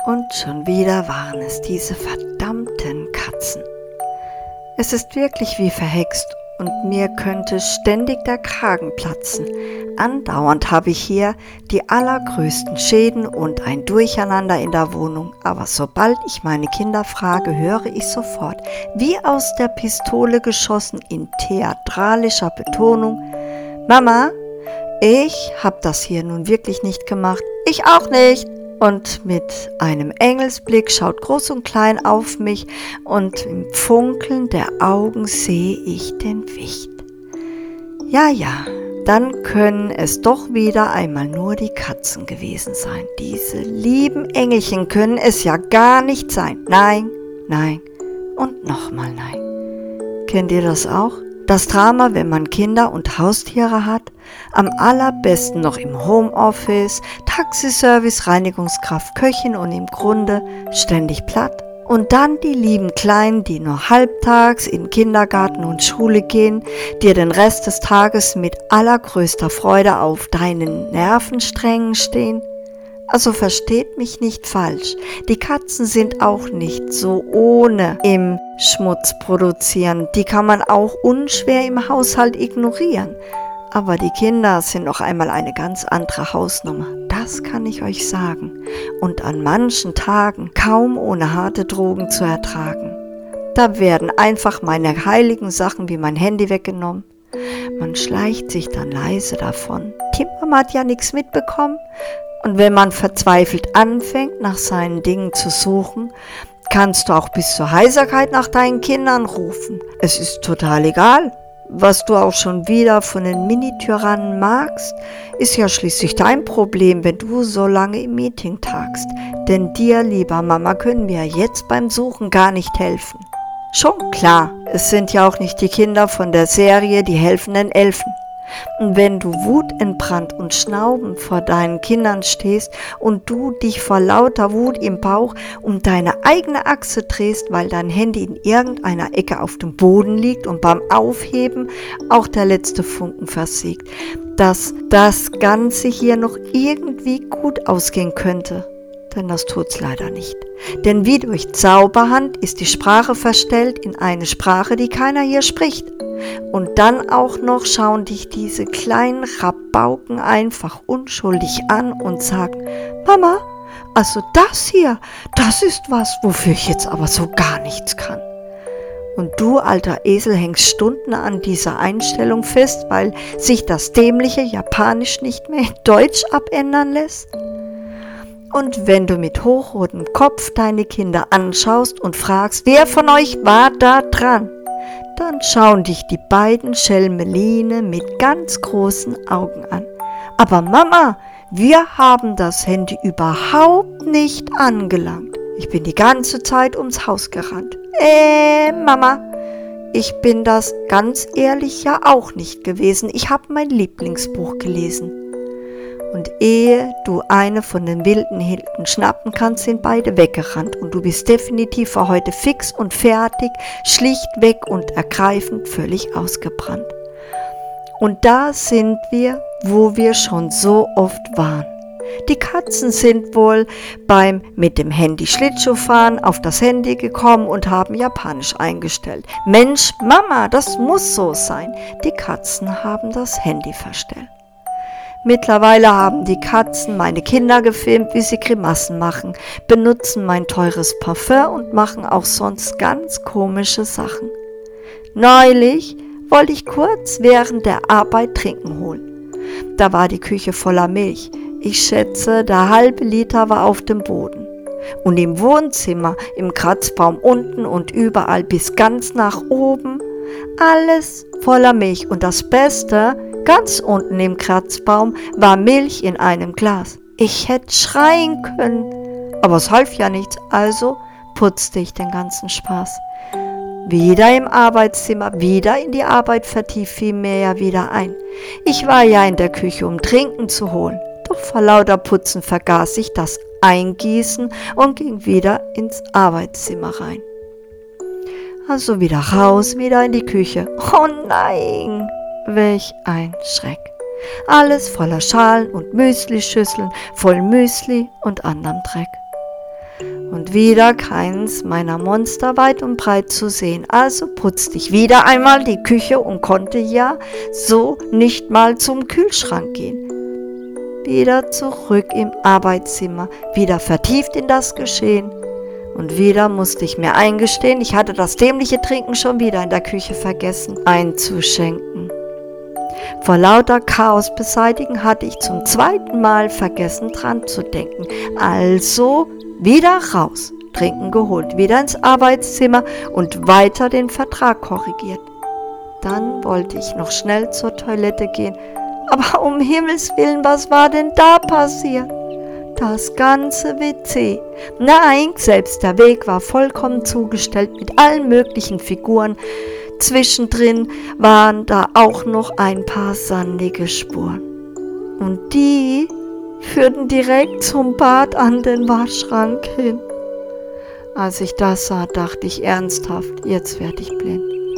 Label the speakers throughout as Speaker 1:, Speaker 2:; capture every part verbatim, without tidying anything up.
Speaker 1: Und schon wieder waren es diese verdammten Katzen. Es ist wirklich wie verhext und mir könnte ständig der Kragen platzen. Andauernd habe ich hier die allergrößten Schäden und ein Durcheinander in der Wohnung. Aber sobald ich meine Kinder frage, höre ich sofort, wie aus der Pistole geschossen in theatralischer Betonung: Mama, ich habe das hier nun wirklich nicht gemacht. Ich auch nicht. Und mit einem Engelsblick schaut Groß und Klein auf mich und im Funkeln der Augen sehe ich den Wicht. Ja, ja, dann können es doch wieder einmal nur die Katzen gewesen sein. Diese lieben Engelchen können es ja gar nicht sein. Nein, nein und nochmal nein. Kennt ihr das auch? Das Drama, wenn man Kinder und Haustiere hat, am allerbesten noch im Homeoffice, Taxiservice, Reinigungskraft, Köchin und im Grunde ständig platt. Und dann die lieben Kleinen, die nur halbtags in Kindergarten und Schule gehen, dir den Rest des Tages mit allergrößter Freude auf deinen Nervensträngen stehen. Also versteht mich nicht falsch, die Katzen sind auch nicht so ohne im Schmutz produzieren, die kann man auch unschwer im Haushalt ignorieren. Aber die Kinder sind noch einmal eine ganz andere Hausnummer, das kann ich euch sagen. Und an manchen Tagen kaum ohne harte Drogen zu ertragen. Da werden einfach meine heiligen Sachen wie mein Handy weggenommen. Man schleicht sich dann leise davon. Die Mama hat ja nichts mitbekommen. Und wenn man verzweifelt anfängt, nach seinen Dingen zu suchen, kannst du auch bis zur Heiserkeit nach deinen Kindern rufen. Es ist total egal. Was du auch schon wieder von den Mini-Tyrannen magst, ist ja schließlich dein Problem, wenn du so lange im Meeting tagst. Denn dir, lieber Mama, können wir jetzt beim Suchen gar nicht helfen. Schon klar, es sind ja auch nicht die Kinder von der Serie Die helfenden Elfen. Und wenn du wutentbrannt und schnaubend vor deinen Kindern stehst und du dich vor lauter Wut im Bauch um deine eigene Achse drehst, weil dein Handy in irgendeiner Ecke auf dem Boden liegt und beim Aufheben auch der letzte Funken versiegt, dass das Ganze hier noch irgendwie gut ausgehen könnte. Denn das tut's leider nicht. Denn wie durch Zauberhand ist die Sprache verstellt in eine Sprache, die keiner hier spricht. Und dann auch noch schauen dich diese kleinen Rabauken einfach unschuldig an und sagen: Mama, also das hier, das ist was, wofür ich jetzt aber so gar nichts kann. Und du, alter Esel, hängst Stunden an dieser Einstellung fest, weil sich das dämliche Japanisch nicht mehr in Deutsch abändern lässt? Und wenn du mit hochrotem Kopf deine Kinder anschaust und fragst, wer von euch war da dran, dann schauen dich die beiden Schelmeline mit ganz großen Augen an. Aber Mama, wir haben das Handy überhaupt nicht angelangt. Ich bin die ganze Zeit ums Haus gerannt. Äh, Mama, ich bin das ganz ehrlich ja auch nicht gewesen. Ich habe mein Lieblingsbuch gelesen. Und ehe du eine von den wilden Hilden schnappen kannst, sind beide weggerannt und du bist definitiv für heute fix und fertig, schlichtweg und ergreifend völlig ausgebrannt. Und da sind wir, wo wir schon so oft waren. Die Katzen sind wohl beim mit dem Handy Schlittschuhfahren auf das Handy gekommen und haben Japanisch eingestellt. Mensch, Mama, das muss so sein. Die Katzen haben das Handy verstellt. Mittlerweile haben die Katzen meine Kinder gefilmt, wie sie Grimassen machen, benutzen mein teures Parfum und machen auch sonst ganz komische Sachen. Neulich wollte ich kurz während der Arbeit Trinken holen. Da war die Küche voller Milch. Ich schätze, der halbe Liter war auf dem Boden. Und im Wohnzimmer, im Kratzbaum unten und überall bis ganz nach oben, alles voller Milch. Und das Beste, ganz unten im Kratzbaum war Milch in einem Glas. Ich hätte schreien können, aber es half ja nichts, also putzte ich den ganzen Spaß. Wieder im Arbeitszimmer, wieder in die Arbeit vertieft, fiel mir ja wieder ein. Ich war ja in der Küche, um Trinken zu holen, doch vor lauter Putzen vergaß ich das Eingießen und ging wieder ins Arbeitszimmer rein. Also wieder raus, wieder in die Küche. Oh nein! Welch ein Schreck. Alles voller Schalen und Müslischüsseln, voll Müsli und anderem Dreck. Und wieder keins meiner Monster weit und breit zu sehen. Also putzte ich wieder einmal die Küche und konnte ja so nicht mal zum Kühlschrank gehen. Wieder zurück im Arbeitszimmer, wieder vertieft in das Geschehen. Und wieder musste ich mir eingestehen, ich hatte das dämliche Trinken schon wieder in der Küche vergessen einzuschenken. Vor lauter Chaos beseitigen hatte ich zum zweiten Mal vergessen dran zu denken. Also wieder raus, Trinken geholt, wieder ins Arbeitszimmer und weiter den Vertrag korrigiert. Dann wollte ich noch schnell zur Toilette gehen. Aber um Himmels Willen, was war denn da passiert? Das ganze W C. Nein, selbst der Weg war vollkommen zugestellt mit allen möglichen Figuren. Zwischendrin waren da auch noch ein paar sandige Spuren. Und die führten direkt zum Bad an den Waschschrank hin. Als ich das sah, dachte ich ernsthaft, jetzt werde ich blind.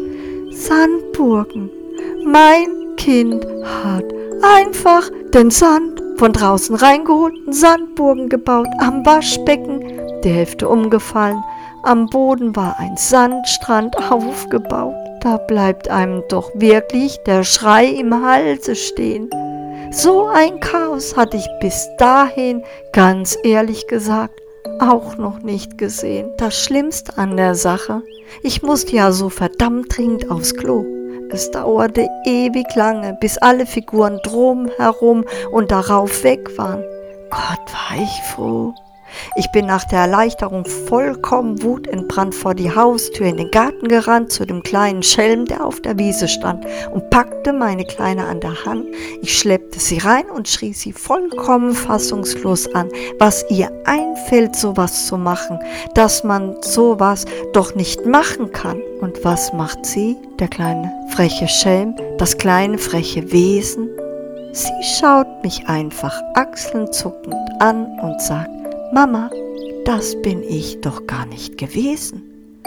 Speaker 1: Sandburgen. Mein Kind hat einfach den Sand von draußen reingeholt, einen Sandburgen gebaut, am Waschbecken, die Hälfte umgefallen, am Boden war ein Sandstrand aufgebaut. Da bleibt einem doch wirklich der Schrei im Halse stehen. So ein Chaos hatte ich bis dahin, ganz ehrlich gesagt, auch noch nicht gesehen. Das Schlimmste an der Sache, ich musste ja so verdammt dringend aufs Klo. Es dauerte ewig lange, bis alle Figuren drumherum und darauf weg waren. Gott, war ich froh. Ich bin nach der Erleichterung vollkommen wutentbrannt vor die Haustür in den Garten gerannt zu dem kleinen Schelm, der auf der Wiese stand, und packte meine Kleine an der Hand. Ich schleppte sie rein und schrie sie vollkommen fassungslos an, was ihr einfällt, sowas zu machen, dass man sowas doch nicht machen kann. Und was macht sie, der kleine freche Schelm, das kleine freche Wesen? Sie schaut mich einfach achselzuckend an und sagt: Mama, das bin ich doch gar nicht gewesen.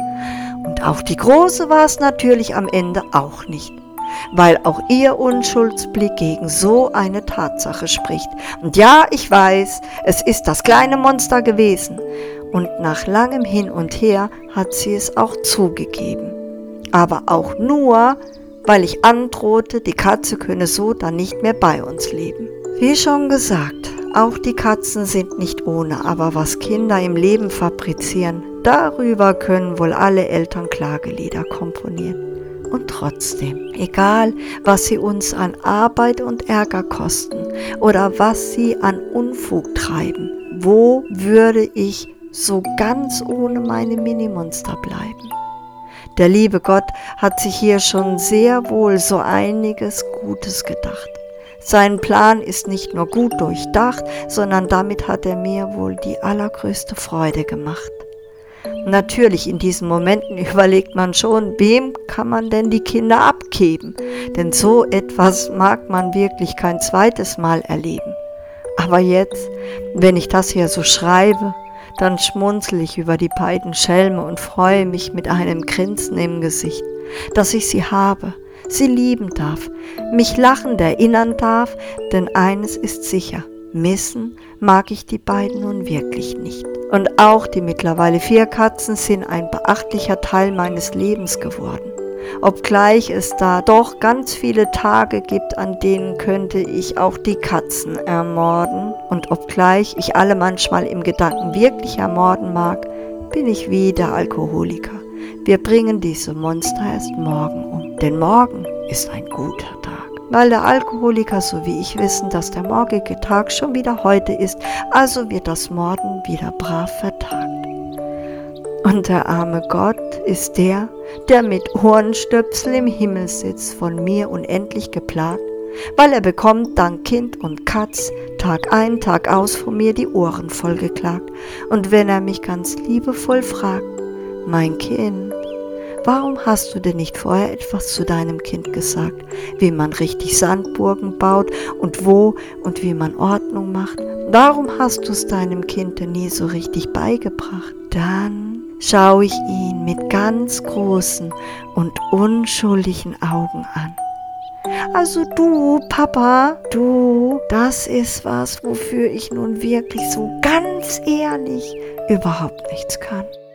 Speaker 1: Und auch die Große war es natürlich am Ende auch nicht, weil auch ihr Unschuldsblick gegen so eine Tatsache spricht. Und ja, ich weiß, es ist das kleine Monster gewesen. Und nach langem Hin und Her hat sie es auch zugegeben. Aber auch nur, weil ich androhte, die Katze könne so dann nicht mehr bei uns leben. Wie schon gesagt, auch die Katzen sind nicht ohne, aber was Kinder im Leben fabrizieren, darüber können wohl alle Eltern Klagelieder komponieren. Und trotzdem, egal was sie uns an Arbeit und Ärger kosten oder was sie an Unfug treiben, wo würde ich so ganz ohne meine Minimonster bleiben? Der liebe Gott hat sich hier schon sehr wohl so einiges Gutes gedacht. Sein Plan ist nicht nur gut durchdacht, sondern damit hat er mir wohl die allergrößte Freude gemacht. Natürlich, in diesen Momenten überlegt man schon, wem kann man denn die Kinder abgeben? Denn so etwas mag man wirklich kein zweites Mal erleben. Aber jetzt, wenn ich das hier so schreibe, dann schmunzel ich über die beiden Schelme und freue mich mit einem Grinsen im Gesicht, dass ich sie habe, sie lieben darf, mich lachend erinnern darf, denn eines ist sicher, missen mag ich die beiden nun wirklich nicht. Und auch die mittlerweile vier Katzen sind ein beachtlicher Teil meines Lebens geworden. Obgleich es da doch ganz viele Tage gibt, an denen könnte ich auch die Katzen ermorden. Und obgleich ich alle manchmal im Gedanken wirklich ermorden mag, bin ich wie der Alkoholiker. Wir bringen diese Monster erst morgen um. Denn morgen ist ein guter Tag. Weil der Alkoholiker so wie ich wissen, dass der morgige Tag schon wieder heute ist, also wird das Morden wieder brav vertagt. Und der arme Gott ist der, der mit Ohrenstöpsel im Himmel sitzt, von mir unendlich geplagt, weil er bekommt dank Kind und Katz Tag ein, Tag aus von mir die Ohren vollgeklagt. Und wenn er mich ganz liebevoll fragt: Mein Kind, warum hast du denn nicht vorher etwas zu deinem Kind gesagt, wie man richtig Sandburgen baut und wo und wie man Ordnung macht? Warum hast du es deinem Kind denn nie so richtig beigebracht? Dann schaue ich ihn mit ganz großen und unschuldigen Augen an. Also du, Papa, du, das ist was, wofür ich nun wirklich so ganz ehrlich überhaupt nichts kann.